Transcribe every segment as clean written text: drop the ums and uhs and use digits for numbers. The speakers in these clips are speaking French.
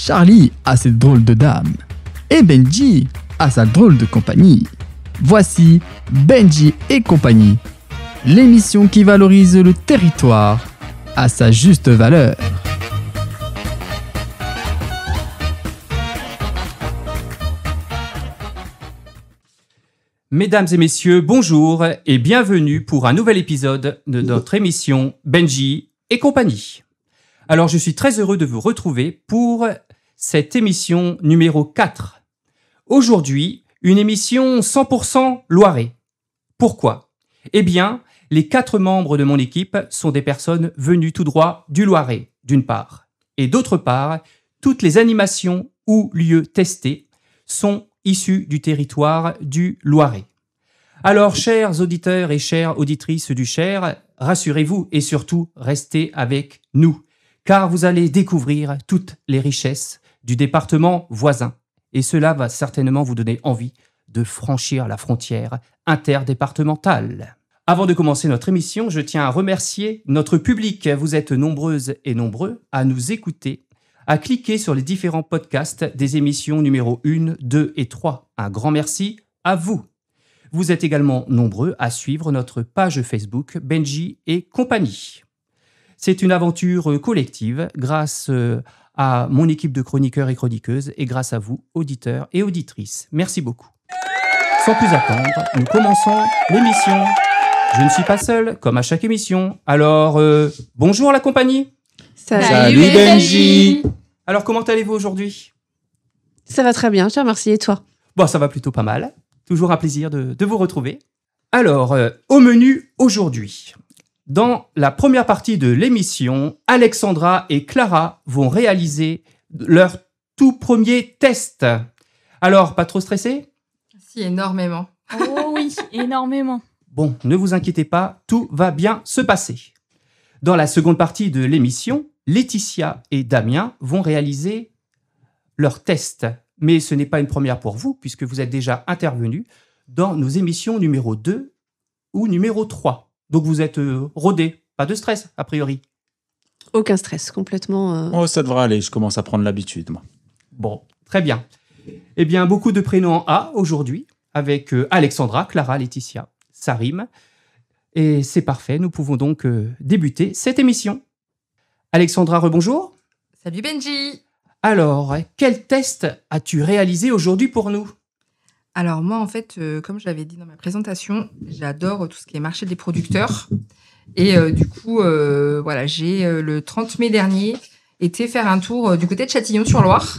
Charlie a cette drôle de dame. Et Benji a sa drôle de compagnie. Voici Benji et compagnie, l'émission qui valorise le territoire à sa juste valeur. Mesdames et messieurs, bonjour et bienvenue pour un nouvel épisode de notre émission Benji et compagnie. Alors, je suis très heureux de vous retrouver pour cette émission numéro 4. Aujourd'hui, une émission 100% Loiret. Pourquoi ? Eh bien, les 4 membres de mon équipe sont des personnes venues tout droit du Loiret, d'une part. Et d'autre part, toutes les animations ou lieux testés sont issus du territoire du Loiret. Alors, chers auditeurs et chères auditrices du Cher, rassurez-vous et surtout, restez avec nous, car vous allez découvrir toutes les richesses du département voisin. Et cela va certainement vous donner envie de franchir la frontière interdépartementale. Avant de commencer notre émission, je tiens à remercier notre public. Vous êtes nombreuses et nombreux à nous écouter, à cliquer sur les différents podcasts des émissions numéro 1, 2 et 3. Un grand merci à vous. Vous êtes également nombreux à suivre notre page Facebook Benji et compagnie. C'est une aventure collective grâce à mon équipe de chroniqueurs et chroniqueuses et grâce à vous, auditeurs et auditrices. Merci beaucoup. Sans plus attendre, nous commençons l'émission. Je ne suis pas seul, comme à chaque émission. Alors, bonjour la compagnie. Salut Benji. Alors, comment allez-vous aujourd'hui ? Ça va très bien, je te remercie. Et toi ? Bon, ça va plutôt pas mal. Toujours un plaisir de vous retrouver. Alors, au menu aujourd'hui. Dans la première partie de l'émission, Alexandra et Clara vont réaliser leur tout premier test. Alors, pas trop stressé ? Si, énormément. Oh oui, énormément. Bon, ne vous inquiétez pas, tout va bien se passer. Dans la seconde partie de l'émission, Laetitia et Damien vont réaliser leur test. Mais ce n'est pas une première pour vous, puisque vous êtes déjà intervenus dans nos émissions numéro 2 ou numéro 3. Donc vous êtes rodés, pas de stress, a priori. Aucun stress, complètement. Oh, ça devrait aller, je commence à prendre l'habitude, moi. Bon, très bien. Eh bien, beaucoup de prénoms en A aujourd'hui, avec Alexandra, Clara, Laetitia. Ça rime. Et c'est parfait, nous pouvons donc débuter cette émission. Alexandra, rebonjour. Salut Benji. Alors, quel test as-tu réalisé aujourd'hui pour nous ? Alors moi, en fait, comme je l'avais dit dans ma présentation, j'adore tout ce qui est marché des producteurs. Et du coup, voilà, j'ai le 30 mai dernier été faire un tour du côté de Châtillon-sur-Loire,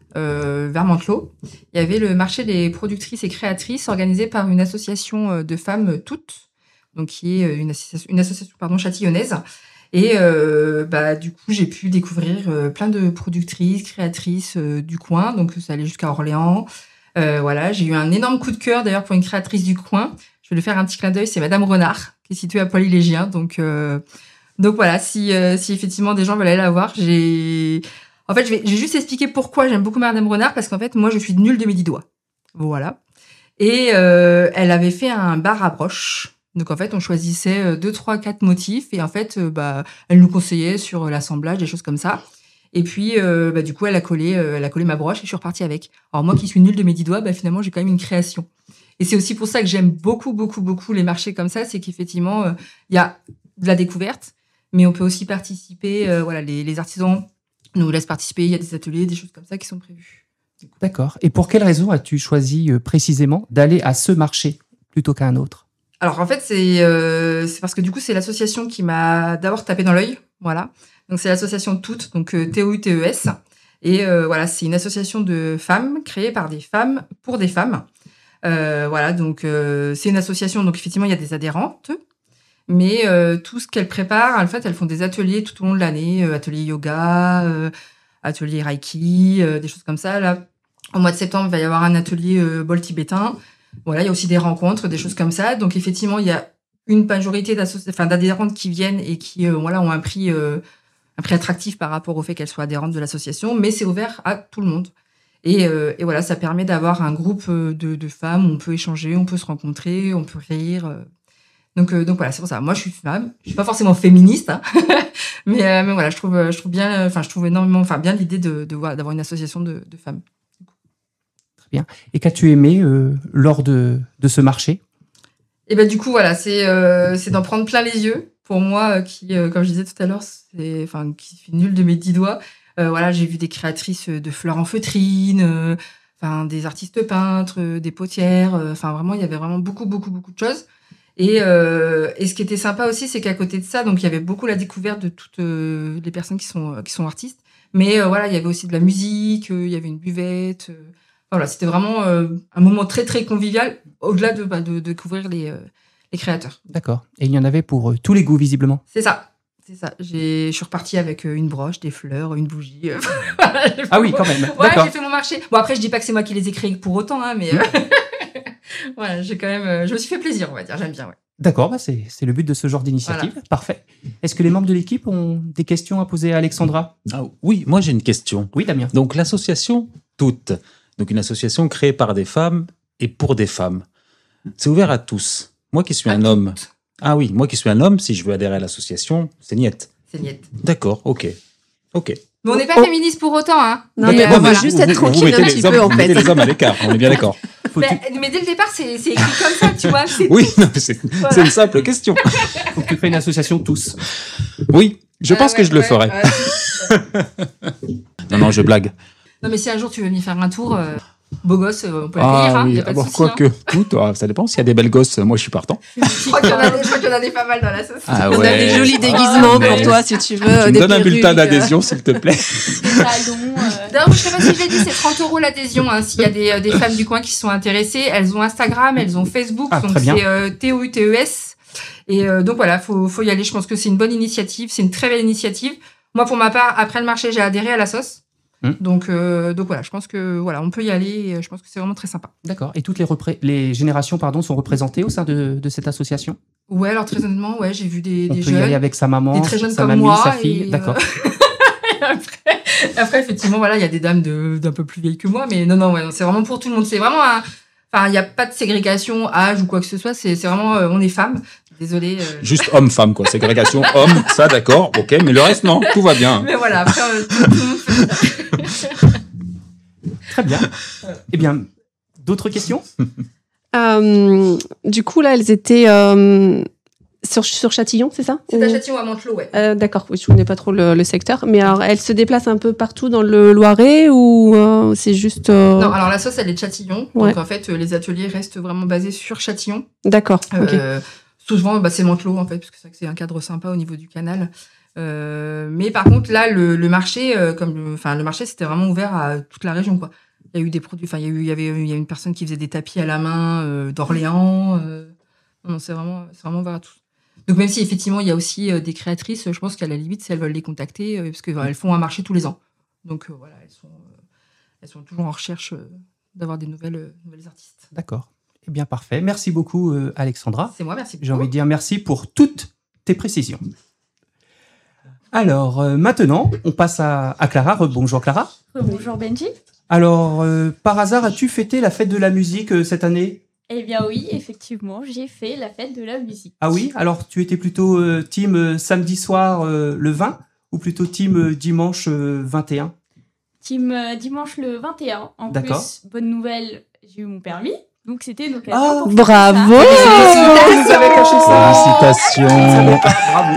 vers Mantelot. Il y avait le marché des productrices et créatrices organisé par une association de femmes toutes, donc qui est une association châtillonnaise. Et du coup, j'ai pu découvrir plein de productrices, créatrices du coin. Donc ça allait jusqu'à Orléans. Voilà, j'ai eu un énorme coup de cœur d'ailleurs pour une créatrice du coin. Je vais lui faire un petit clin d'œil, c'est Madame Renard, qui est située à Poily-Légien. Donc voilà, si effectivement des gens veulent aller la voir, j'ai juste expliqué pourquoi j'aime beaucoup Madame Renard, parce qu'en fait, moi, je suis nulle de mes 10 doigts. Voilà. Et elle avait fait un bar à broches. Donc en fait, on choisissait 2, 3, 4 motifs et en fait, elle nous conseillait sur l'assemblage, des choses comme ça. Et puis, du coup, elle a collé ma broche et je suis repartie avec. Alors moi, qui suis nulle de mes 10 doigts, finalement, j'ai quand même une création. Et c'est aussi pour ça que j'aime beaucoup, beaucoup, beaucoup les marchés comme ça, c'est qu'effectivement, il y a de la découverte, mais on peut aussi participer. Les artisans nous laissent participer. Il y a des ateliers, des choses comme ça qui sont prévues. D'accord. Et pour quelle raison as-tu choisi précisément d'aller à ce marché plutôt qu'à un autre ? Alors en fait, c'est parce que du coup, c'est l'association qui m'a d'abord tapé dans l'œil. Voilà. Donc c'est l'association TOUTES, donc TOUTES. Et voilà, c'est une association de femmes créée par des femmes pour des femmes. Donc c'est une association, donc effectivement, il y a des adhérentes. Mais tout ce qu'elles préparent, en fait, elles font des ateliers tout au long de l'année, ateliers yoga, ateliers reiki, des choses comme ça. Là, au mois de septembre, il va y avoir un atelier bol tibétain. Voilà, il y a aussi des rencontres, des choses comme ça. Donc effectivement, il y a une majorité d'adhérentes qui viennent et qui ont un prix attractif par rapport au fait qu'elles soient adhérentes de l'association, mais c'est ouvert à tout le monde. Et voilà, ça permet d'avoir un groupe de femmes où on peut échanger, on peut se rencontrer, on peut rire. Donc voilà, c'est pour ça. Moi, je suis femme. Je suis pas forcément féministe, hein. mais voilà, je trouve énormément, bien l'idée d'avoir une association de femmes. Très bien. Et qu'as-tu aimé lors de ce marché? Et ben du coup, voilà, c'est d'en prendre plein les yeux. Pour moi, qui, comme je disais tout à l'heure, qui fait nul de mes 10 doigts. Voilà, j'ai vu des créatrices de fleurs en feutrine, des artistes peintres, des potières. Vraiment, il y avait vraiment beaucoup, beaucoup, beaucoup de choses. Et ce qui était sympa aussi, c'est qu'à côté de ça, donc il y avait beaucoup la découverte de toutes les personnes qui sont artistes. Mais voilà, il y avait aussi de la musique, il y avait une buvette. Voilà, c'était vraiment un moment très très convivial, au-delà de découvrir les créateurs. D'accord. Et il y en avait pour tous les goûts, visiblement. C'est ça. Je suis repartie avec une broche, des fleurs, une bougie. Ah oui, quand même. Ouais, D'accord. j'ai fait mon marché. Bon, après, je dis pas que c'est moi qui les ai créés pour autant, hein, mais voilà, j'ai quand même. Je me suis fait plaisir, on va dire. J'aime bien, ouais. D'accord, c'est le but de ce genre d'initiative. Voilà. Parfait. Est-ce que les membres de l'équipe ont des questions à poser à Alexandra? Ah, oui, moi j'ai une question. Oui, Damien. Donc l'association Toutes, donc une association créée par des femmes et pour des femmes, c'est ouvert à tous. Moi qui suis un homme. Ah oui, moi qui suis un homme, si je veux adhérer à l'association, c'est niette. C'est niette. D'accord, ok. Mais on n'est pas féministe pour autant, hein. Non, mais D'accord, on va mais juste vous- être vous tranquille mettez un les petit hommes- peu, en vous mettez fait. les hommes à l'écart, on est bien d'accord. Mais dès le départ, c'est écrit comme ça, tu vois. Oui, non, mais c'est une simple question. Faut que tu crées une association tous. Oui, je pense que je le ferai. Non, je blague. Non, mais si un jour tu veux venir faire un tour, beau gosse, on peut l'accueillir, hein. oui, Y a pas de souci, quoi hein. que. Tout, ça dépend. S'il y a des belles gosses, moi je suis partant. Je crois qu'il y en a des pas mal dans la sauce. Ah On a ouais. des jolis déguisements mais- pour toi, si tu veux. Tu me des donnes un bulletin perruques, d'adhésion, s'il te plaît. Talons, D'ailleurs, je sais pas si je l'ai dit, c'est 30 € l'adhésion. Hein. S'il y a des femmes du coin qui sont intéressées, elles ont Instagram, elles ont Facebook, Ah, donc très bien. c'est TOUTES. Et donc voilà, faut y aller. Je pense que c'est une bonne initiative, c'est une très belle initiative. Moi, pour ma part, après le marché, j'ai adhéré à la sauce. Donc voilà, je pense que voilà, on peut y aller. Et je pense que c'est vraiment très sympa. D'accord. Et toutes les générations sont représentées au sein de cette association? Ouais, alors très honnêtement, ouais, j'ai vu des On peut y jeunes, aller avec sa maman, des très jeunes sa comme mamie, moi, sa fille. et, D'accord. Après, effectivement, voilà, il y a des dames d'un peu plus vieilles que moi, mais non, ouais, c'est vraiment pour tout le monde. C'est vraiment il n'y a pas de ségrégation, âge ou quoi que ce soit. C'est vraiment, on est femmes. Désolée. Juste homme-femme, quoi. Ségrégation homme, ça d'accord, ok, mais le reste, non, tout va bien. Mais voilà, après, tout le monde fait ça. Très bien. Eh bien, d'autres questions? Du coup, là, elles étaient sur Châtillon, c'est ça? C'est à Châtillon à Mantelot, ouais. D'accord, oui, je connais pas trop le secteur. Mais alors, elles se déplacent un peu partout dans le Loiret ou c'est juste... Non, alors la sauce, elle est de Châtillon. Ouais. Donc en fait, les ateliers restent vraiment basés sur Châtillon. D'accord, ok. Souvent, c'est Mantelot, en fait, parce que c'est vrai que c'est un cadre sympa au niveau du canal. Mais par contre, là, le marché, le marché, c'était vraiment ouvert à toute la région, quoi. Il y a eu des produits, il y a une personne qui faisait des tapis à la main d'Orléans. Non, c'est vraiment ouvert à tous. Donc même si effectivement il y a aussi des créatrices, je pense qu'à la limite, si elles veulent les contacter, parce qu'elles font un marché tous les ans. Donc voilà, elles sont toujours en recherche d'avoir des nouvelles artistes. D'accord. Eh bien, parfait. Merci beaucoup, Alexandra. C'est moi, merci beaucoup. J'ai envie de dire merci pour toutes tes précisions. Alors, maintenant, on passe à Clara. Bonjour Clara. Bonjour Benji. Alors, par hasard, as-tu fêté la fête de la musique cette année? Eh bien oui, effectivement, j'ai fait la fête de la musique. Ah oui? Alors, tu étais plutôt team samedi soir le 20 ou plutôt team dimanche 21? Team dimanche le 21. En D'accord. plus, bonne nouvelle, j'ai eu mon permis. Donc c'était une occasion. Ah, pour faire Bravo! ça. Vous avez caché ça. Félicitations. Bravo.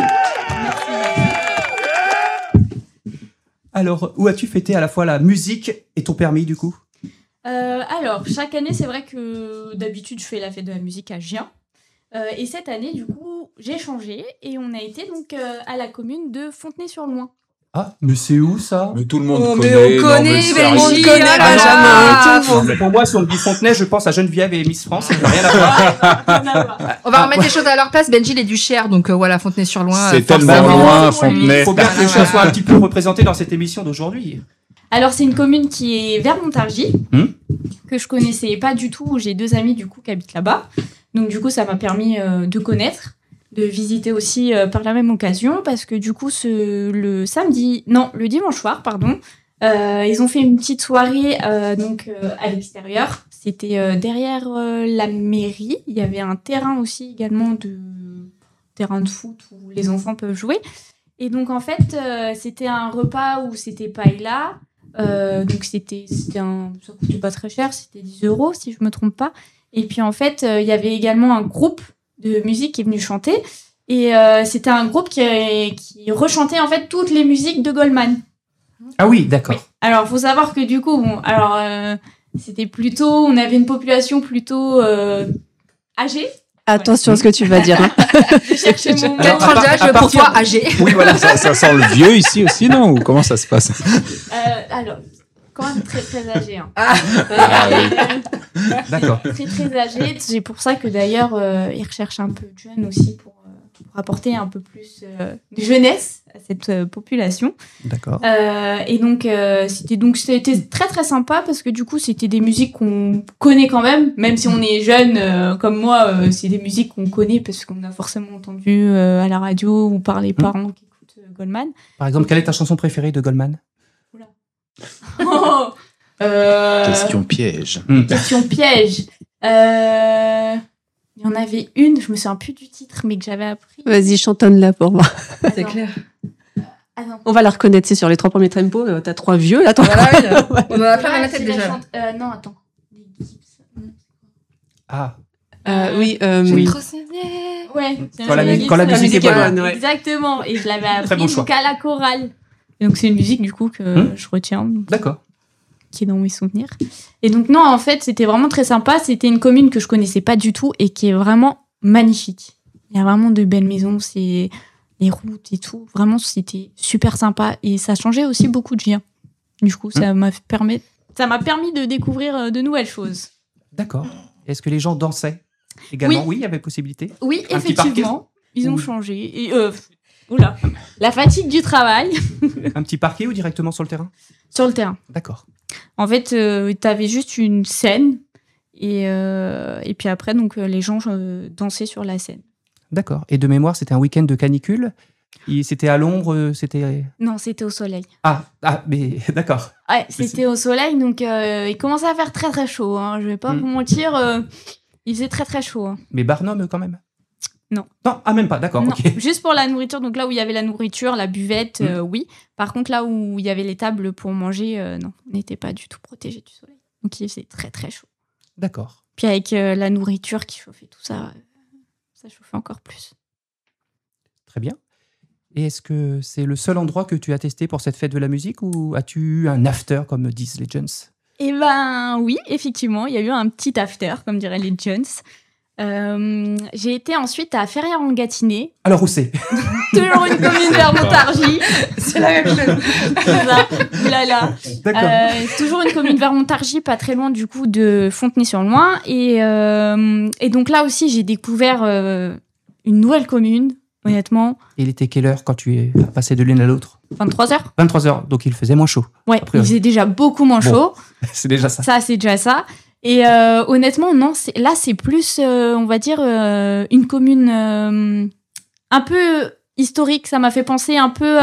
Alors, où as-tu fêté à la fois la musique et ton permis, du coup? Alors, chaque année, c'est vrai que d'habitude, je fais la fête de la musique à Gien. Et cette année, du coup, j'ai changé et on a été donc à la commune de Fontenay-sur-Loing. Ah, mais c'est où ça? Mais tout le monde Oh, connaît. mais on non, connaît, mais Benji, sérieux. on connaît ah là Benjamin là. et tout. Non, mais pour moi, si on me dit Fontenay, je pense à Geneviève et Miss France. Ça n'a rien à voir. Rien à voir. On va remettre les choses à leur place. Benji, il est du Cher, donc voilà, Fontenay-sur-Loing. C'est tellement forcément. loin, Il Fontenay. faut bien que les choses soient un petit peu représentées dans cette émission d'aujourd'hui. Alors, c'est une commune qui est vers Montargis, que je connaissais pas du tout. J'ai 2 amis, du coup, qui habitent là-bas. Donc, du coup, ça m'a permis de connaître, de visiter aussi par la même occasion, parce que du coup, le dimanche soir, ils ont fait une petite soirée à l'extérieur. C'était derrière la mairie. Il y avait un terrain aussi également terrain de foot où les enfants peuvent jouer. Et donc, en fait, c'était un repas où c'était paella. Donc, ça coûtait pas très cher, c'était 10 €, si je me trompe pas. Et puis, en fait, il y avait également un groupe de musique qui est venu chanter. Et c'était un groupe qui rechantait, en fait, toutes les musiques de Goldman. Ah oui, d'accord. Oui. Alors, faut savoir que du coup, c'était plutôt... On avait une population plutôt âgée. Attention à ce que tu vas dire. Hein. Je cherchais mon mot. Quelle tranche d'âge à pour partir- toi âgé? Oui, voilà, ça sent le vieux ici aussi, non? Ou comment ça se passe? Alors, quand même très très âgée. Hein. Ah oui. D'accord. Très très âgée. C'est pour ça que d'ailleurs, ils recherchent un peu de jeunes aussi pour apporter un peu plus de jeunesse à cette population. D'accord. Et donc, c'était très très sympa parce que du coup, c'était des musiques qu'on connaît quand même si on est jeune comme moi, c'est des musiques qu'on connaît parce qu'on a forcément entendu à la radio ou par les parents qui écoutent Goldman. Par exemple, quelle est ta chanson préférée de Goldman? Oh Question piège. Question piège. Il y en avait une, je me souviens plus du titre, mais que j'avais appris. Vas-y, chantonne-la pour moi. C'est clair. Attends. On va la reconnaître, c'est sur les 3 premiers tempos. T'as 3 vieux, là, toi. Voilà, oui, on en a plein dans la tête c'est déjà. non, attends. Ah, Oui. Oui. Ouais. Quand la musique est bonne. ouais. Exactement. Et je l'avais appris bon choix. donc à la chorale. Et donc c'est une musique du coup que je retiens, d'accord. qui est dans mes souvenirs. Et donc non, en fait, c'était vraiment très sympa. C'était une commune que je connaissais pas du tout et qui est vraiment magnifique. Il y a vraiment de belles maisons, c'est les routes et tout. Vraiment, c'était super sympa et ça changeait aussi beaucoup de liens. Du coup, ça m'a permis de découvrir de nouvelles choses. D'accord. Est-ce que les gens dansaient également? Oui, il y avait possibilité. Oui, Un petit parquet. effectivement, ils ont Ou- changé. Et oula, la fatigue du travail Un petit parquet ou directement sur le terrain? sur le terrain. D'accord. En fait, t'avais juste une scène et puis après, donc les gens dansaient sur la scène. D'accord. Et de mémoire, c'était un week-end de canicule? C'était à l'ombre, c'était... Non, c'était au soleil. Ah, mais d'accord. Ouais, c'était au soleil, donc il commençait à faire très très chaud. Hein. Je vais pas vous mentir, il faisait très très chaud. Hein. Mais Barnum quand même? Non. Non, ah même pas, d'accord, Non, ok. juste pour la nourriture. Donc là où il y avait la nourriture, la buvette, oui. Par contre, là où il y avait les tables pour manger, non, on n'était pas du tout protégé du soleil. Donc il faisait très très chaud. D'accord. Puis avec la nourriture qui chauffait tout ça, ça chauffait encore plus. Très bien. Et est-ce que c'est le seul endroit que tu as testé pour cette fête de la musique ou as-tu eu un after, comme disent les jeunes? Eh ben oui, effectivement, il y a eu un petit after, comme diraient les jeunes. J'ai été ensuite à Ferrières-en-Gâtinais, Alors où c'est? toujours une commune vers Montargis. C'est la même chose. C'est ça, oulala. D'accord. Toujours une commune vers Montargis, pas très loin du coup de Fontenay-sur-Loing. Et donc là aussi, j'ai découvert une nouvelle commune, honnêtement. Et il était quelle heure quand tu es passé de l'une à l'autre? 23h. 23h, donc il faisait moins chaud. Ouais, A priori. il faisait déjà beaucoup moins Bon. chaud. C'est déjà ça. Ça, c'est déjà ça. Et honnêtement, non, là, c'est plus, on va dire, une commune un peu historique. Ça m'a fait penser un peu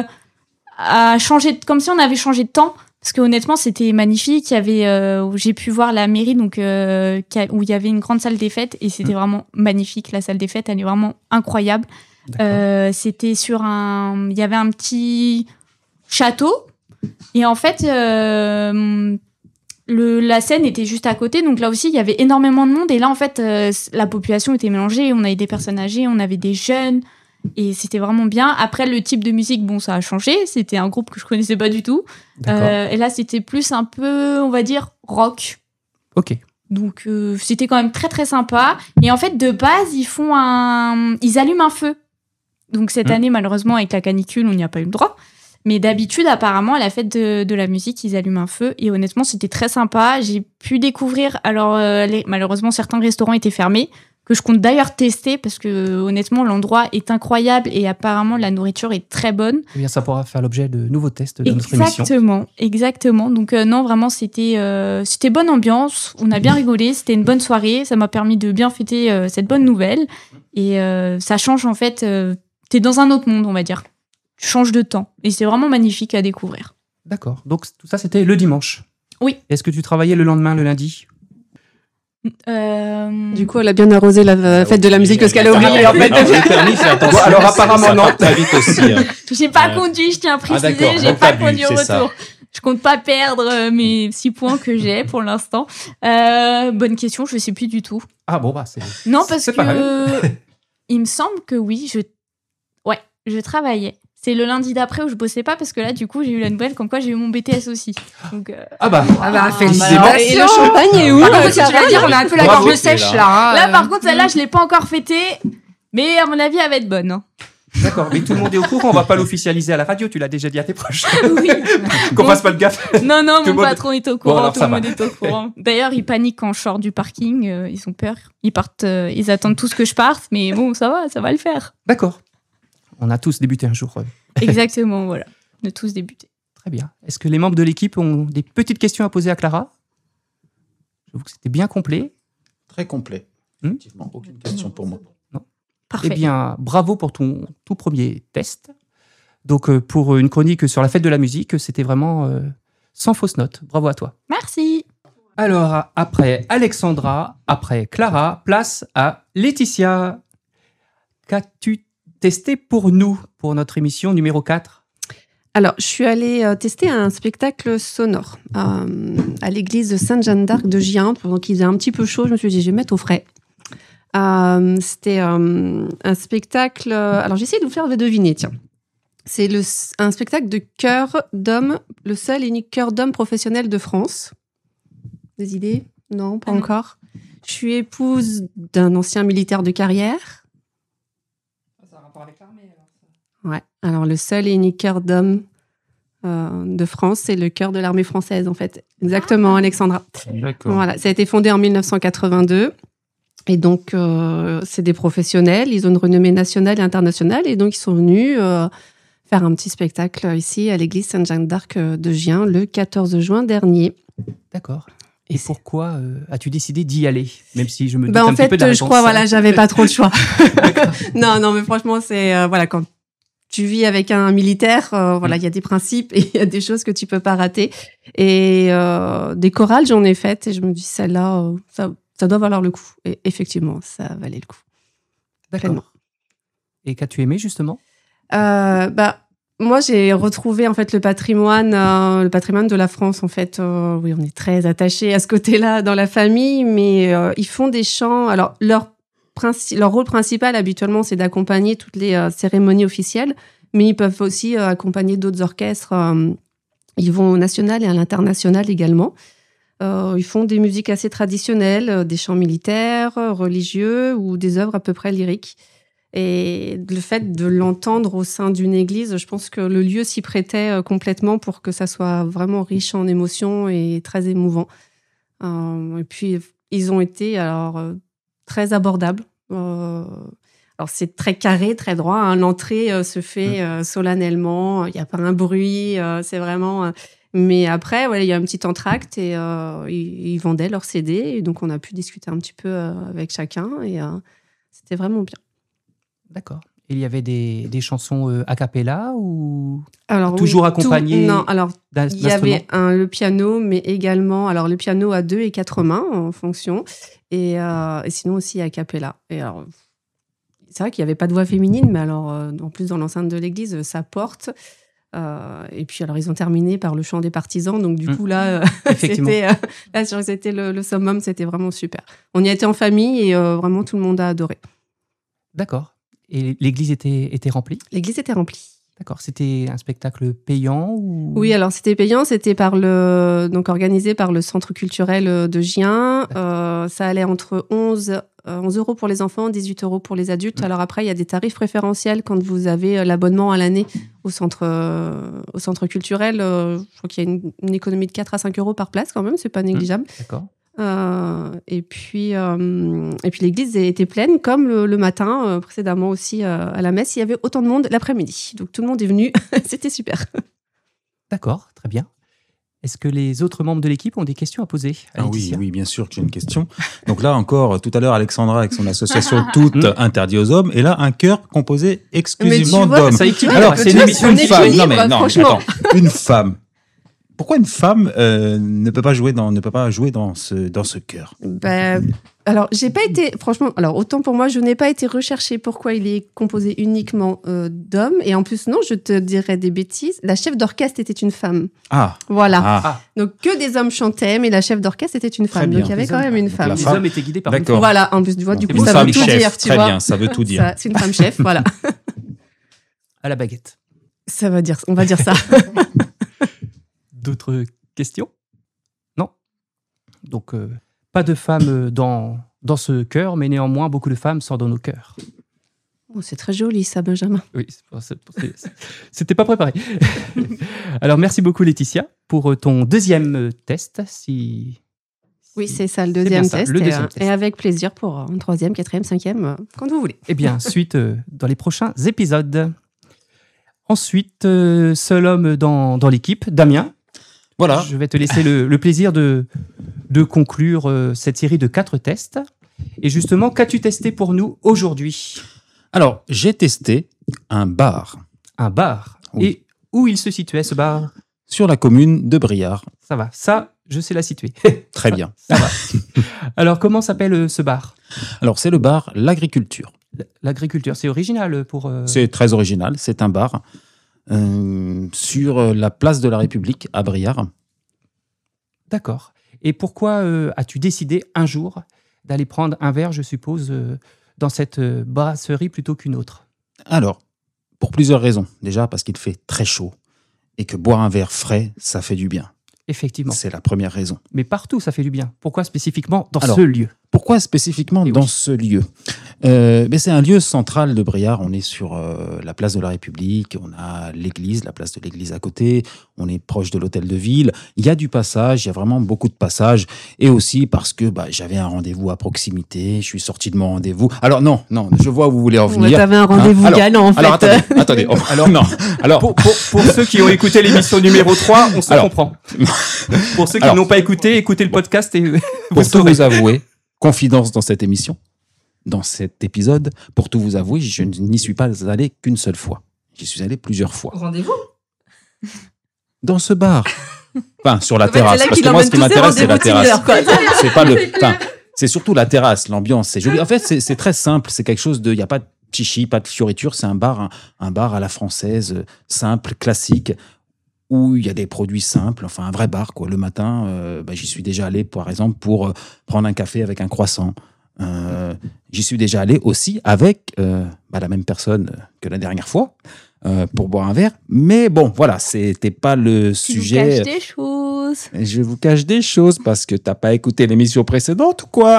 à changer, comme si on avait changé de temps. Parce que honnêtement, c'était magnifique. Il y avait, j'ai pu voir la mairie, donc où il y avait une grande salle des fêtes, et c'était vraiment magnifique. La salle des fêtes, elle est vraiment incroyable. C'était il y avait un petit château, et en fait, la scène était juste à côté, donc là aussi il y avait énormément de monde, et là en fait la population était mélangée, on avait des personnes âgées, on avait des jeunes, et c'était vraiment bien. Après, le type de musique, bon, ça a changé, c'était un groupe que je connaissais pas du tout, et là c'était plus un peu, on va dire, rock. Ok. Donc c'était quand même très très sympa, et en fait de base ils allument un feu. Donc cette année, malheureusement, avec la canicule, on n'y a pas eu le droit. Mais d'habitude, apparemment, à la fête de la musique, ils allument un feu. Et honnêtement, c'était très sympa. J'ai pu découvrir... Alors, malheureusement, certains restaurants étaient fermés, que je compte d'ailleurs tester, parce que honnêtement, l'endroit est incroyable et apparemment, la nourriture est très bonne. Eh bien, ça pourra faire l'objet de nouveaux tests de notre émission. Exactement. Donc non, vraiment, c'était bonne ambiance. On a bien rigolé. C'était une bonne soirée. Ça m'a permis de bien fêter cette bonne nouvelle. Et ça change, en fait... t'es dans un autre monde, on va dire. Tu changes de temps. Et c'est vraiment magnifique à découvrir. D'accord. Donc, tout ça, c'était le dimanche. Oui. Est-ce que tu travaillais le lendemain, le lundi? Du coup, elle a bien arrosé la fête de la musique parce qu'elle a oublié, en fait. Le permis, fais attention. Bon, alors, apparemment, non. Ça vite aussi. Hein. J'ai pas conduit, je tiens à préciser, d'accord. j'ai Donc, pas t'as bu, conduit au c'est ça. retour. Je compte pas perdre mes 6 points que j'ai pour l'instant. Bonne question, je sais plus du tout. Ah bon, bah, c'est. Non, parce C'est pas que il me semble que oui, je travaillais. C'est le lundi d'après où je bossais pas parce que là, du coup, j'ai eu la nouvelle comme quoi j'ai eu mon BTS aussi. Donc, Ah bah, félicitations. Et le champagne est où Ah, bah, si tu vas dire, on a un peu la Bravo, gorge sèche, là. là. hein. là, par contre, celle-là, je l'ai pas encore fêtée. Mais à mon avis, elle va être bonne. Hein. d'accord. Mais tout le monde est au courant, on va pas l'officialiser à la radio, tu l'as déjà dit à tes proches. Oui. Qu'on fasse pas de gaffe. Non, Tout le mon monde- patron est au courant, alors, tout ça le va. monde est au courant. D'ailleurs, ils paniquent quand je sors du parking, ils ont peur. Ils partent, ils attendent tous que je parte, mais bon, ça va le faire. D'accord. On a tous débuté un jour. Exactement, voilà. De tous débuter. Très bien. Est-ce que les membres de l'équipe ont des petites questions à poser à Clara? Je trouve que c'était bien complet. Très complet. Effectivement, aucune question pour moi. Parfait. Eh bien, bravo pour ton tout premier test. Donc, pour une chronique sur la fête de la musique, c'était vraiment sans fausse note. Bravo à toi. Merci. Alors, après Alexandra, après Clara, place à Laetitia. Qu'as-tu testé pour nous, pour notre émission numéro 4? Alors, je suis allée tester un spectacle sonore à l'église de Sainte-Jeanne d'Arc de Gien. Pendant qu'il faisait un petit peu chaud, je me suis dit, je vais mettre au frais. C'était un spectacle... alors, j'ai essayé de vous faire deviner, tiens. C'est un spectacle de chœur d'hommes, le seul et unique chœur d'hommes professionnel de France. Des idées? Non, pas encore. Je suis épouse d'un ancien militaire de carrière. Ça a rapport avec l'armée, alors. Ouais. Alors, le seul et unique chœur d'hommes de France, c'est le chœur de l'armée française, en fait. Exactement, Alexandra. D'accord. Voilà, ça a été fondé en 1982. Et donc, c'est des professionnels. Ils ont une renommée nationale et internationale. Et donc, ils sont venus faire un petit spectacle ici à l'église Sainte-Jeanne d'Arc de Gien le 14 juin dernier. D'accord. Et pourquoi as-tu décidé d'y aller? Même si je me doute Ben, un en petit peu fait, de la je réponse. crois, voilà, j'avais pas trop de choix. Non, mais franchement, c'est voilà, quand tu vis avec un militaire, voilà, il y a des principes et il y a des choses que tu peux pas rater. Et des chorales, j'en ai faites et je me dis celle-là, ça doit valoir le coup. Et effectivement, ça valait le coup. Pleinement. D'accord. Et qu'as-tu aimé justement? Moi, j'ai retrouvé en fait le patrimoine de la France. En fait, oui, on est très attachés à ce côté-là dans la famille, mais ils font des chants. Alors, leur rôle principal habituellement, c'est d'accompagner toutes les cérémonies officielles, mais ils peuvent aussi accompagner d'autres orchestres. Ils vont au national et à l'international également. Ils font des musiques assez traditionnelles, des chants militaires, religieux ou des œuvres à peu près lyriques. Et le fait de l'entendre au sein d'une église, je pense que le lieu s'y prêtait complètement pour que ça soit vraiment riche en émotions et très émouvant. Et puis, ils ont été très abordables. Alors, c'est très carré, très droit. Hein. L'entrée se fait solennellement. Il n'y a pas un bruit. C'est vraiment... Mais après, il y a un petit entracte et ils vendaient leurs CD. Et donc, on a pu discuter un petit peu avec chacun. Et c'était vraiment bien. D'accord. Il y avait des chansons a cappella ou alors, toujours accompagnées Non, alors il y avait le piano, mais également le piano à 2 et 4 mains en fonction, et sinon aussi a cappella. Et alors, c'est vrai qu'il n'y avait pas de voix féminine, mais alors en plus dans l'enceinte de l'église, ça porte. Et puis alors ils ont terminé par le chant des partisans, donc du coup là, c'était le summum, c'était vraiment super. On y était en famille et vraiment tout le monde a adoré. D'accord. Et l'église était remplie? L'église était remplie. D'accord. C'était un spectacle payant ou... Oui, alors c'était payant. C'était donc organisé par le Centre culturel de Gien. Ça allait entre 11 euros pour les enfants, 18 euros pour les adultes. Alors après, il y a des tarifs préférentiels quand vous avez l'abonnement à l'année au centre culturel. Je crois qu'il y a une économie de 4 à 5 euros par place quand même. C'est pas négligeable. D'accord. Et puis l'église était pleine, comme le matin précédemment aussi à la messe. Il y avait autant de monde l'après-midi. Donc tout le monde est venu. C'était super. D'accord, très bien. Est-ce que les autres membres de l'équipe ont des questions à poser à Laetitia? Oui, bien sûr que j'ai une question. Donc là encore, tout à l'heure, Alexandra avec son association Toutes Interdit aux hommes, et là, un chœur composé exclusivement d'hommes. Ça équilibre. Alors, c'est une émission de femmes. Non, attends, une femme. pourquoi une femme ne peut pas jouer dans ce chœur? Alors, j'ai pas été, franchement, alors autant pour moi, je n'ai pas été rechercher pourquoi il est composé uniquement d'hommes. Et en plus, non, je te dirais des bêtises. La chef d'orchestre était une femme. Ah. Voilà. Ah. Donc, que des hommes chantaient, mais la chef d'orchestre était une femme. bien. Donc, il y avait quand même une femme. Les hommes étaient guidés par une D'accord. femme. Voilà, en plus, tu vois, du C'est coup, une ça femme veut tout chef. dire, tu Très vois. bien, ça veut tout dire. Ça, c'est une femme chef, voilà. À la baguette. Ça va dire, on va dire ça. D'autres questions? Non? Donc, pas de femmes dans ce chœur, mais néanmoins, beaucoup de femmes sont dans nos chœurs. Oh, c'est très joli, ça, Benjamin. Oui, c'était pas préparé. Alors, merci beaucoup, Laetitia, pour ton deuxième test. Oui, c'est ça, le C'est deuxième bien ça, test. le deuxième test. Et avec plaisir pour un troisième, quatrième, cinquième, quand vous voulez. Eh bien, suite dans les prochains épisodes. Ensuite, seul homme dans l'équipe, Damien. Voilà. Je vais te laisser le plaisir de conclure cette série de 4 tests. Et justement, qu'as-tu testé pour nous aujourd'hui? Alors, j'ai testé un bar Un bar. Oui. Et où il se situait, ce bar? sur la commune de Briare. Ça va. Ça, je sais la situer. Très bien. Ça va. Alors, comment s'appelle ce bar? Alors, c'est le bar L'Agriculture. L'agriculture, c'est original pour... C'est très original. C'est un bar sur la place de la République à Briare. D'accord. Et pourquoi as-tu décidé un jour d'aller prendre un verre, je suppose, dans cette brasserie plutôt qu'une autre? Alors, pour plusieurs raisons. Déjà, parce qu'il fait très chaud et que boire un verre frais, ça fait du bien. Effectivement. C'est la première raison. Mais partout, ça fait du bien. Pourquoi spécifiquement dans Alors, ce lieu? Pourquoi spécifiquement Et dans oui. ce lieu? Mais c'est un lieu central de Briare. On est sur la place de la République, on a l'église, la place de l'église à côté, on est proche de l'hôtel de ville. Il y a du passage, il y a vraiment beaucoup de passages. Et aussi parce que j'avais un rendez-vous à proximité, je suis sorti de mon rendez-vous. Alors non, je vois où vous voulez en Ouais, venir. t'avais un rendez-vous Alors- galant, en fait. Alors attendez. Oh, alors non. Alors, Pour ceux qui ont écouté l'émission numéro 3, on se Alors. comprend. Pour ceux qui Alors. n'ont pas écouté, écoutez le podcast et vous pour tout saurez. vous avouer, confidence dans cette émission, dans cet épisode, pour tout vous avouer, je n'y suis pas allé qu'une seule fois. J'y suis allé plusieurs fois. Rendez-vous. Dans ce bar. Enfin, sur la En fait, terrasse. c'est là Parce qu'il que moi, emmène ce qui tous ses m'intéresse, c'est la rendez-vous terrasse. Tinder, quoi. C'est pas enfin, c'est surtout la terrasse, l'ambiance, c'est joli. En fait, c'est très simple. C'est quelque chose de, il n'y a pas de chichi, pas de fioriture. C'est un bar à la française, simple, classique, où il y a des produits simples. Enfin, un vrai bar, quoi. Le matin, j'y suis déjà allé, par exemple, pour prendre un café avec un croissant. J'y suis déjà allé aussi avec la même personne que la dernière fois pour boire un verre. Mais bon, voilà, c'était pas le sujet. Tu nous caches des choses. Je vous cache des choses parce que t'as pas écouté l'émission précédente ou quoi?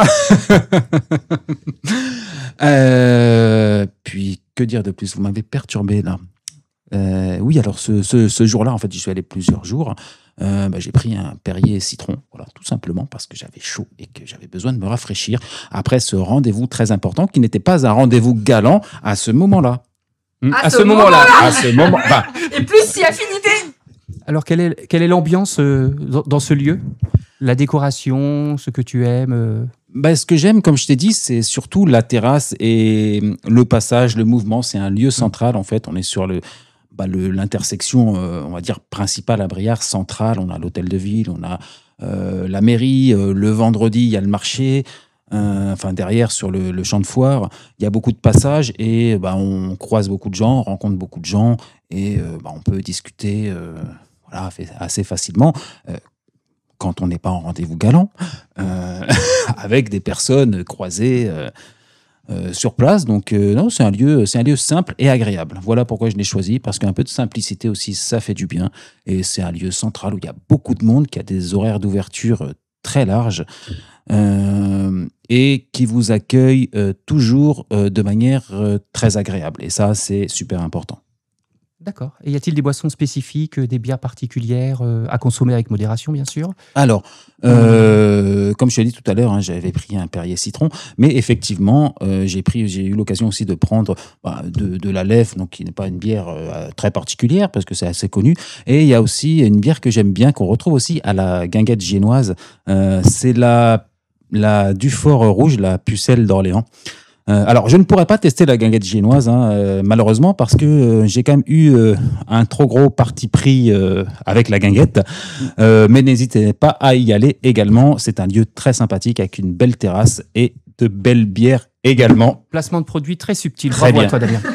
Puis, que dire de plus? Vous m'avez perturbé là. Oui, alors ce jour-là, en fait, j'y suis allé plusieurs jours. J'ai pris un Perrier citron, voilà, tout simplement parce que j'avais chaud et que j'avais besoin de me rafraîchir après ce rendez-vous très important qui n'était pas un rendez-vous galant à ce moment-là. À ce moment-là. À ce moment, Et plus si affinité. Alors, quelle est l'ambiance dans ce lieu? La décoration, ce que tu aimes ce que j'aime, comme je t'ai dit, c'est surtout la terrasse et le passage, le mouvement. C'est un lieu central, en fait. On est sur l'intersection, on va dire, principale à Briare, centrale. On a l'hôtel de ville, on a la mairie. Le vendredi, il y a le marché. Derrière, sur le champ de foire, il y a beaucoup de passages et on croise beaucoup de gens, on rencontre beaucoup de gens et on peut discuter assez facilement. Quand on n'est pas en rendez-vous galant, avec des personnes croisées sur place. Donc, non, c'est un lieu simple et agréable. Voilà pourquoi je l'ai choisi, parce qu'un peu de simplicité aussi, ça fait du bien. Et c'est un lieu central où il y a beaucoup de monde, qui a des horaires d'ouverture très larges et qui vous accueille toujours de manière très agréable. Et ça, c'est super important. D'accord. Et y a-t-il des boissons spécifiques, des bières particulières à consommer avec modération, bien sûr? Alors, comme je l'ai dit tout à l'heure, j'avais pris un Perrier citron, mais effectivement, j'ai eu l'occasion aussi de prendre de la Leffe, donc qui n'est pas une bière très particulière parce que c'est assez connu. Et il y a aussi une bière que j'aime bien, qu'on retrouve aussi à la guinguette génoise. C'est la Dufort rouge, la Pucelle d'Orléans. Alors, je ne pourrais pas tester la guinguette génoise, malheureusement, parce que j'ai quand même eu un trop gros parti pris avec la guinguette. Mais n'hésitez pas à y aller également. C'est un lieu très sympathique avec une belle terrasse et de belles bières également. Placement de produit très subtil. Très Bravo bien. à toi, Damien.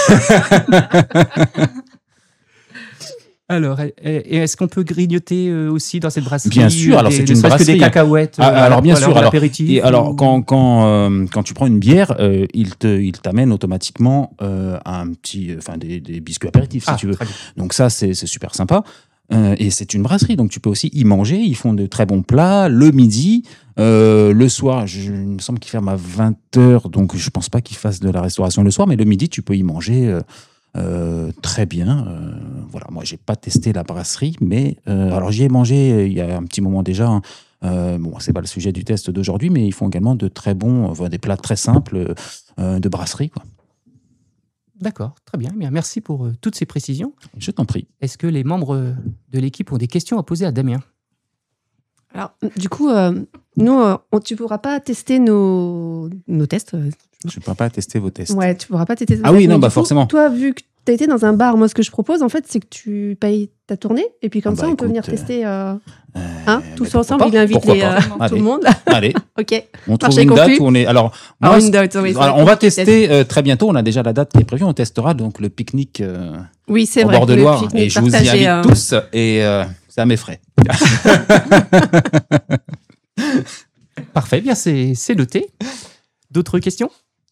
Alors, et est-ce qu'on peut grignoter aussi dans cette brasserie? Bien sûr, alors c'est une ne serait-ce que brasserie. des cacahuètes. Alors bien sûr, de alors, l'apéritif. et alors quand tu prends une bière, il t'amène automatiquement des biscuits apéritifs si tu veux. Très bien. Donc ça c'est super sympa. Et c'est une brasserie, donc tu peux aussi y manger. Ils font de très bons plats le midi, le soir. Il me semble qu'ils ferment à 20h, donc je pense pas qu'ils fassent de la restauration le soir, mais le midi tu peux y manger. Très bien. Voilà, moi j'ai pas testé la brasserie, mais alors j'y ai mangé il y a un petit moment déjà. Bon, c'est pas le sujet du test d'aujourd'hui, mais ils font également de très bons, des plats très simples de brasserie, quoi. D'accord, très bien. Bien. Merci pour toutes ces précisions. Je t'en prie. Est-ce que les membres de l'équipe ont des questions à poser à Damien? Alors, du coup, nous, tu pourras pas tester nos tests. Je ne peux pas tester vos tests. Ouais, tu pourras pas tester. Ah oui, non, Mais bah du coup, forcément. Toi, vu que tu as été dans un bar, moi, ce que je propose, en fait, c'est que tu payes ta tournée et puis comme Ah ça, bah, on peut venir écoute, tester mais tous pourquoi ensemble. pas, Il invite pourquoi pas. tout Allez. le monde. Allez, Ok. on trouve Marché une date conclu. où on est. Alors, Alors, moi, une date, oui, alors, on va tester très bientôt. On a déjà la date qui est prévue. On testera donc le pique-nique Oui, c'est au vrai. bord de le Loire. pique-nique Et je vous y partagé, invite tous. Et c'est à mes frais. Parfait, bien c'est noté. D'autres questions?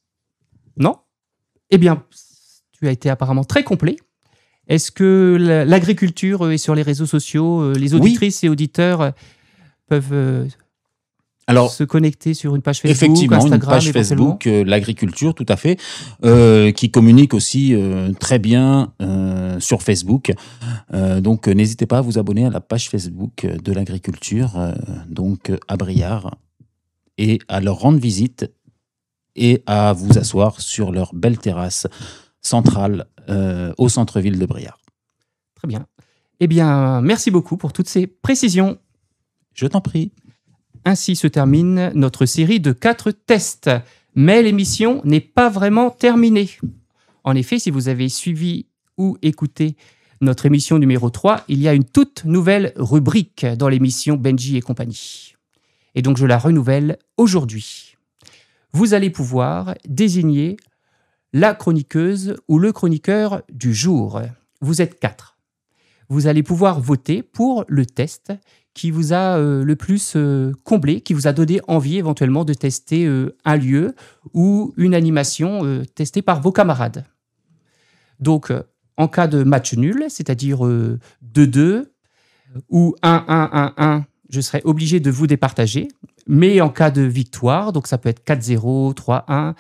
Non? Eh bien, tu as été apparemment très complet. Est-ce que l'agriculture est sur les réseaux sociaux? Les auditrices et auditeurs peuvent Alors, se connecter sur une page Facebook, effectivement, Instagram, une page éventuellement? Facebook, l'agriculture, tout à fait, qui communique aussi très bien sur Facebook. Donc, n'hésitez pas à vous abonner à la page Facebook de l'agriculture, donc à Briare, et à leur rendre visite et à vous asseoir sur leur belle terrasse centrale au centre-ville de Briare. Très bien. Eh bien, merci beaucoup pour toutes ces précisions. Je t'en prie. Ainsi se termine notre série de 4 tests. Mais l'émission n'est pas vraiment terminée. En effet, si vous avez suivi ou écouté notre émission numéro 3, il y a une toute nouvelle rubrique dans l'émission Benji et compagnie. Et donc, je la renouvelle aujourd'hui. Vous allez pouvoir désigner la chroniqueuse ou le chroniqueur du jour. Vous êtes 4. Vous allez pouvoir voter pour le test qui vous a le plus comblé, qui vous a donné envie éventuellement de tester un lieu ou une animation testée par vos camarades. Donc, en cas de match nul, c'est-à-dire 2-2 ou 1-1-1-1, je serai obligé de vous départager. Mais en cas de victoire, donc ça peut être 4-0, 3-1,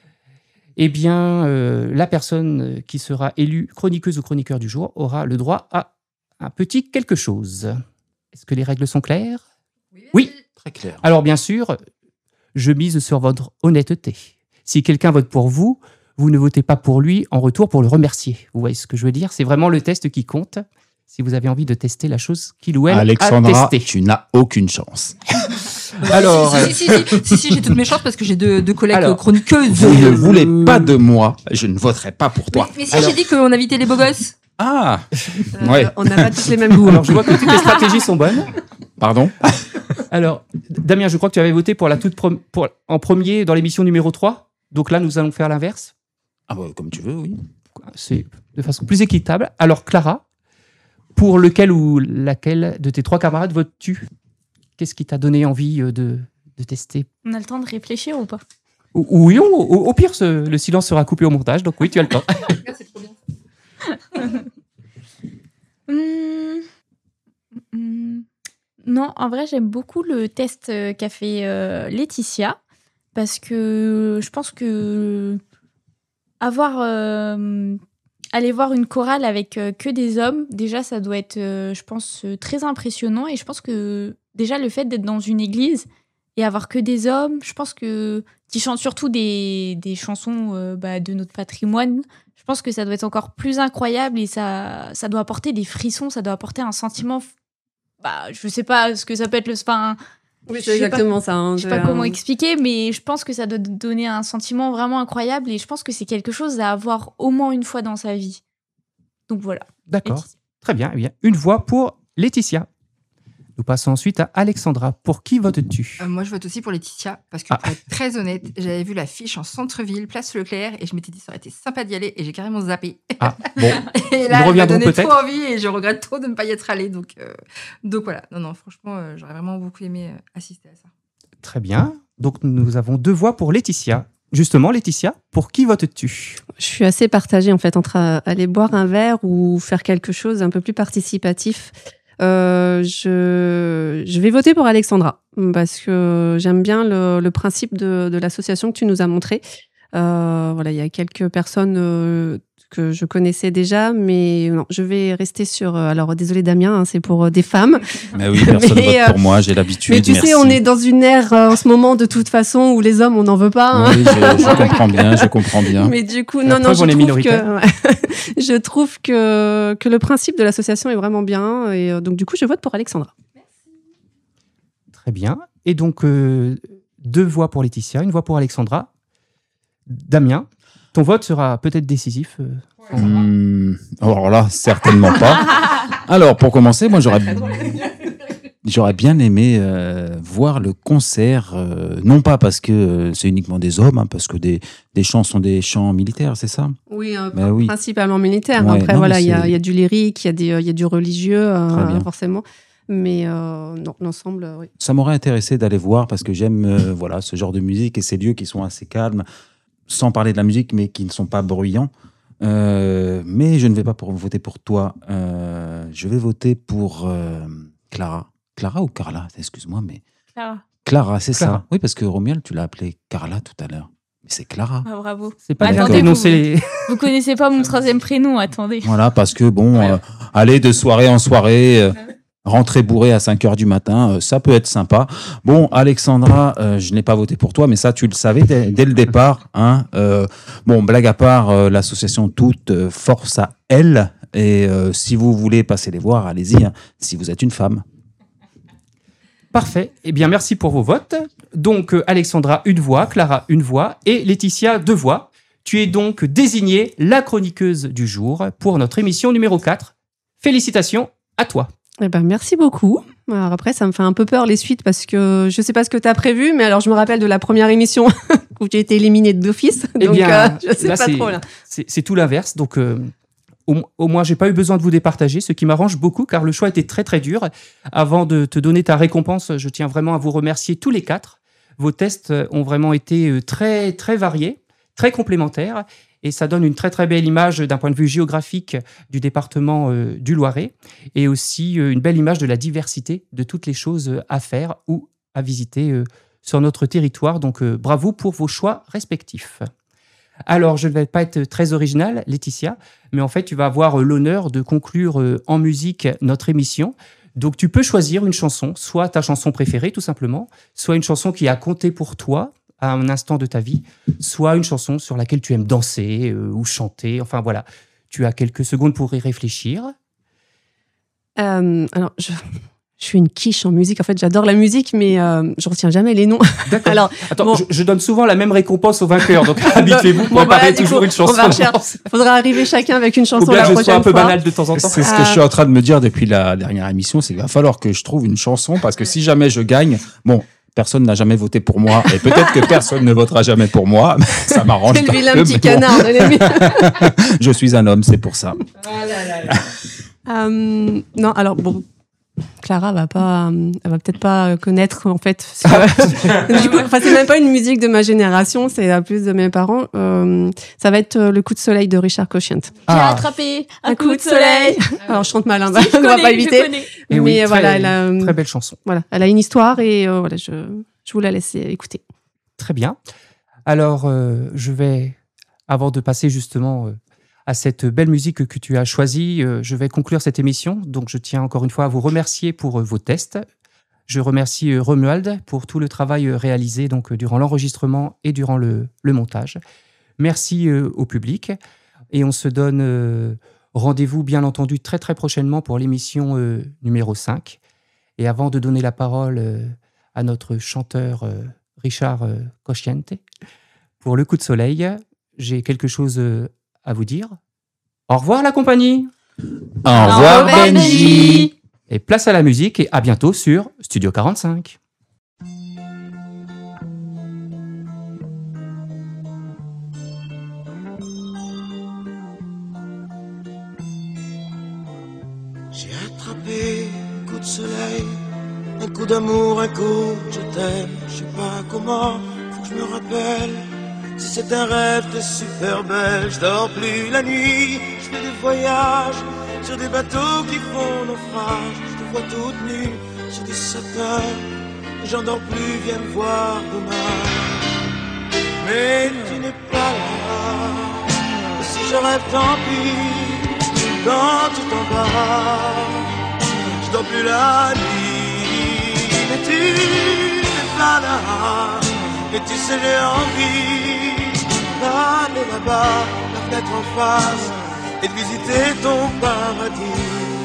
eh bien, la personne qui sera élue chroniqueuse ou chroniqueur du jour aura le droit à un petit quelque chose. Est-ce que les règles sont claires? Oui. Très clair. Alors, bien sûr, je mise sur votre honnêteté. Si quelqu'un vote pour vous, vous ne votez pas pour lui en retour pour le remercier. Vous voyez ce que je veux dire? C'est vraiment le test qui compte. Si vous avez envie de tester la chose qu'il ou elle Alexandra, a testée. tu n'as aucune chance. Alors, Si, j'ai toutes mes chances parce que j'ai deux collègues Alors, chroniqueuses. Vous ne voulez pas de moi, je ne voterai pas pour toi. Mais si, j'ai dit qu'on invitait les beaux gosses. Ah, ouais. On n'a pas tous les mêmes goûts. alors, je vois que toutes les stratégies sont bonnes. Pardon. Alors, Damien, je crois que tu avais voté pour en premier dans l'émission numéro 3. Donc là, nous allons faire l'inverse. Ah bah, comme tu veux, oui. C'est de façon plus équitable. Alors, Clara, pour lequel ou laquelle de tes 3 camarades votes-tu? Qu'est-ce qui t'a donné envie de tester? On a le temps de réfléchir ou pas? Oui, au pire, le silence sera coupé au montage. Donc oui, tu as le temps. C'est trop bien. Non, en vrai, j'aime beaucoup le test qu'a fait Laetitia parce que je pense que aller voir une chorale avec que des hommes, déjà, ça doit être, je pense, très impressionnant. Et je pense que déjà, le fait d'être dans une église et avoir que des hommes, je pense que qui chantent surtout des chansons de notre patrimoine, je pense que ça doit être encore plus incroyable et ça doit apporter des frissons, ça doit apporter un sentiment, je sais pas ce que ça peut être, Oui, c'est exactement ça. Hein, Je sais pas comment expliquer, mais je pense que ça doit donner un sentiment vraiment incroyable et je pense que c'est quelque chose à avoir au moins une fois dans sa vie. Donc voilà. D'accord. Laetitia. Très bien. Eh bien, une voix pour Laetitia. Nous passons ensuite à Alexandra. Pour qui votes-tu? Moi, je vote aussi pour Laetitia, parce que pour être très honnête, j'avais vu l'affiche en centre-ville, place Leclerc, et je m'étais dit ça aurait été sympa d'y aller, et j'ai carrément zappé. Ah, bon. Et là, Nous elle m'a reviendrons donné peut-être. trop envie, et je regrette trop de ne pas y être allée. Donc voilà. Non, franchement, j'aurais vraiment beaucoup aimé assister à ça. Très bien. Donc, nous avons 2 voix pour Laetitia. Justement, Laetitia, pour qui votes-tu? Je suis assez partagée en fait entre aller boire un verre ou faire quelque chose un peu plus participatif. Je vais voter pour Alexandra parce que j'aime bien le principe de l'association que tu nous as montré. Voilà, il y a quelques personnes que je connaissais déjà, mais non, je vais rester sur. Alors, désolé Damien, hein, c'est pour des femmes. Mais oui, personne ne vote pour moi, j'ai l'habitude. Mais tu sais, on est dans une ère en ce moment de toute façon où les hommes, on n'en veut pas. Hein. Oui, je comprends bien. Mais du coup, La preuve, on est minoritaire. Je trouve que le principe de l'association est vraiment bien. Et donc, du coup, je vote pour Alexandra. Très bien. Et donc, 2 voix pour Laetitia, 1 voix pour Alexandra. Damien, ton vote sera peut-être décisif. Alors là, certainement pas. Alors, pour commencer, moi, j'aurais bien aimé voir le concert, non pas parce que c'est uniquement des hommes, hein, parce que des chants sont des chants militaires, c'est ça? Oui, Oui. principalement militaire. Ouais, Après, non, voilà, mais il y a du lyrique, il y a du religieux, bien. forcément. Mais non, l'ensemble, oui. Ça m'aurait intéressé d'aller voir parce que j'aime voilà, ce genre de musique et ces lieux qui sont assez calmes, sans parler de la musique, mais qui ne sont pas bruyants. Mais je ne vais pas voter pour toi. Je vais voter pour Clara. Clara ou Carla? Excuse-moi, mais... Clara, c'est Clara. ça. Oui, parce que Romuald, tu l'as appelée Carla tout à l'heure. Mais c'est Clara. Ah, bravo. C'est pas Attendez, bien d'énoncer les... Vous connaissez pas mon 3e prénom, attendez. Voilà, parce que bon, aller de soirée en soirée... rentrer bourré à 5 heures du matin, ça peut être sympa. Bon, Alexandra, je n'ai pas voté pour toi, mais ça, tu le savais dès le départ. Hein. Bon, blague à part, l'association toute force à elle. Et si vous voulez passer les voir, allez-y, hein, si vous êtes une femme. Parfait. Eh bien, merci pour vos votes. Donc, Alexandra, 1 voix, Clara, 1 voix et Laetitia, 2 voix. Tu es donc désignée la chroniqueuse du jour pour notre émission numéro 4. Félicitations à toi. Eh ben, merci beaucoup. Alors après, ça me fait un peu peur les suites parce que je sais pas ce que tu as prévu, mais alors je me rappelle de la première émission où j'ai été éliminée d'office. Eh Donc, bien, je sais là, pas trop là. C'est tout l'inverse. Donc, au moins, j'ai pas eu besoin de vous départager, ce qui m'arrange beaucoup car le choix était très très dur. Avant de te donner ta récompense, je tiens vraiment à vous remercier tous les 4. Vos tests ont vraiment été très très variés, très complémentaires. Et ça donne une très très belle image d'un point de vue géographique du département du Loiret et aussi une belle image de la diversité de toutes les choses à faire ou à visiter sur notre territoire. Donc bravo pour vos choix respectifs. Alors je ne vais pas être très original, Laetitia, mais en fait tu vas avoir l'honneur de conclure en musique notre émission. Donc tu peux choisir une chanson, soit ta chanson préférée tout simplement, soit une chanson qui a compté pour toi à un instant de ta vie, soit une chanson sur laquelle tu aimes danser ou chanter. Enfin voilà, tu as quelques secondes pour y réfléchir. Alors, je suis une quiche en musique. En fait, j'adore la musique, mais je retiens jamais les noms. D'accord. Alors, attends, bon. je donne souvent la même récompense aux vainqueurs, donc habituez-vous, préparez toujours une chanson. Il faudra arriver chacun avec une chanson Faut bien la que je sois prochaine un peu fois. banal de temps en temps. C'est ce que je suis en train de me dire depuis la dernière émission, c'est qu'il va falloir que je trouve une chanson parce que si jamais je gagne, bon, personne n'a jamais voté pour moi et peut-être que personne ne votera jamais pour moi. Mais ça m'arrange. C'est le vilain peu, petit mais canard de l'émission. Je suis un homme, c'est pour ça. Non, alors bon, Clara elle va peut-être pas connaître en fait. Du coup, enfin, c'est même pas une musique de ma génération, c'est à plus de mes parents. Ça va être Le coup de soleil de Richard Cochiant. J'ai attrapé un coup de soleil. Alors je chante mal, hein, Si, on va pas éviter. Et oui, Mais voilà, elle a, très belle chanson. voilà, elle a une histoire et voilà, je vous la laisse écouter. Très bien. Alors, je vais, avant de passer justement à cette belle musique que tu as choisie, je vais conclure cette émission. Donc, je tiens encore une fois à vous remercier pour vos tests. Je remercie Romuald pour tout le travail réalisé donc, durant l'enregistrement et durant le montage. Merci au public. Et on se donne rendez-vous, bien entendu, très très prochainement pour l'émission numéro 5. Et avant de donner la parole à notre chanteur Richard Cosciente pour le coup de soleil. J'ai quelque chose à vous dire. Au revoir la compagnie. Au revoir Benji. Et place à la musique et à bientôt sur Studio 45. J'ai attrapé un coup de soleil, un coup d'amour, un coup de je t'aime. Je sais pas comment, faut que je me rappelle. Si c'est un rêve, t'es super belle. Je dors plus la nuit, je fais des voyages sur des bateaux qui font naufrage. Je te vois toute nue sur des sapins. J'en dors plus, viens me voir demain. Mais tu n'es pas là. Et si je rêve, tant pis. Quand tu t'en vas, je dors plus la nuit. Mais tu n'es pas là. Et tu sais, j'ai envie d'aller là-bas, la fenêtre en face, et de visiter ton paradis.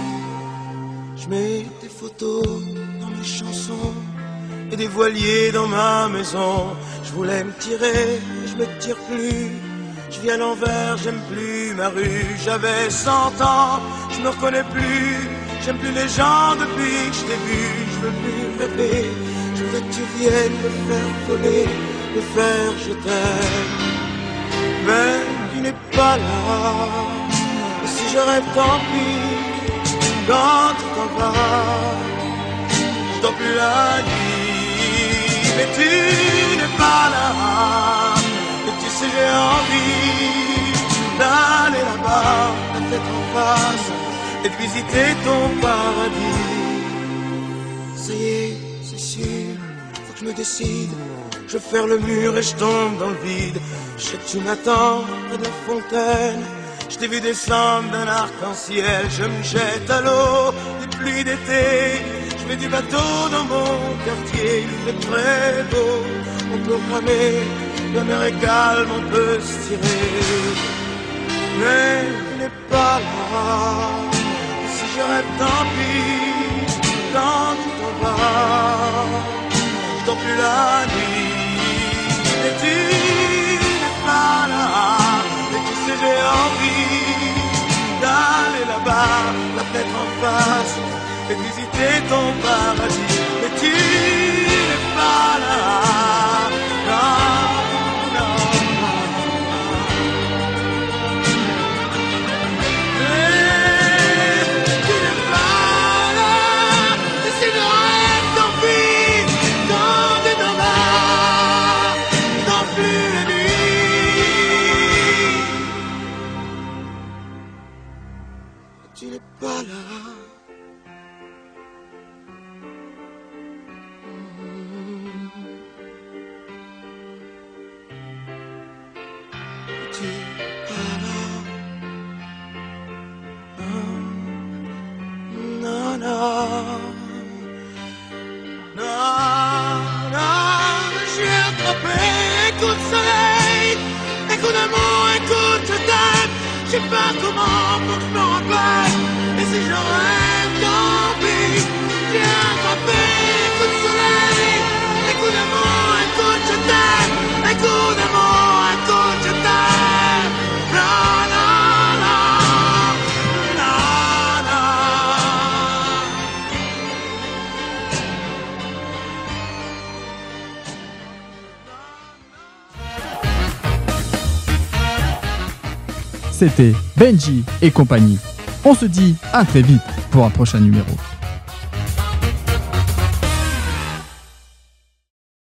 Je mets des photos dans mes chansons et des voiliers dans ma maison. Je voulais me tirer, mais je me tire plus. Je vis à l'envers, j'aime plus ma rue. J'avais 100 ans, je me reconnais plus. J'aime plus les gens depuis que je t'ai vu. Je veux plus rêver, je veux que tu viennes me faire voler, me faire je t'aime. Mais tu n'es pas là. Et si je rêve, tant pis. Quand tu t'en vas, je dors plus la nuit. Mais tu n'es pas là. Et tu sais, j'ai envie d'aller là-bas, la tête en face, et de visiter ton paradis. Ça y est, c'est sûr, faut que je me décide. Je vais faire le mur et je tombe dans le vide. Je sais que tu m'attends près de la fontaine. Je t'ai vu descendre d'un arc-en-ciel. Je me jette à l'eau, des pluies d'été. Je fais du bateau dans mon quartier. Il fait très beau, on peut ramer. La mer est calme, on peut se tirer. Mais tu n'es pas là. Et si je rêve, tant pis. Quand tu t'en vas, je dors plus la nuit. Et tu n'es pas là. Et tu sais, j'ai envie d'aller là-bas, la fenêtre en face, et de visiter ton paradis. Mais tu n'es pas là. Non. Tu n'es pas là. Tu n'es pas là. Non, non, non, non, j'ai attrapé un coup de soleil, un coup d'amour, un coup de je t'aime. Je sais pas comment, faut que je me rappelle. Et si je rêve, tant pis. J'ai attrapé un coup de soleil, un coup d'amour, un coup de je t'aime. Un coup d'amour, un coup de je t'aime. Non, non, non, non, C'était Benji et compagnie. On se dit à très vite pour un prochain numéro.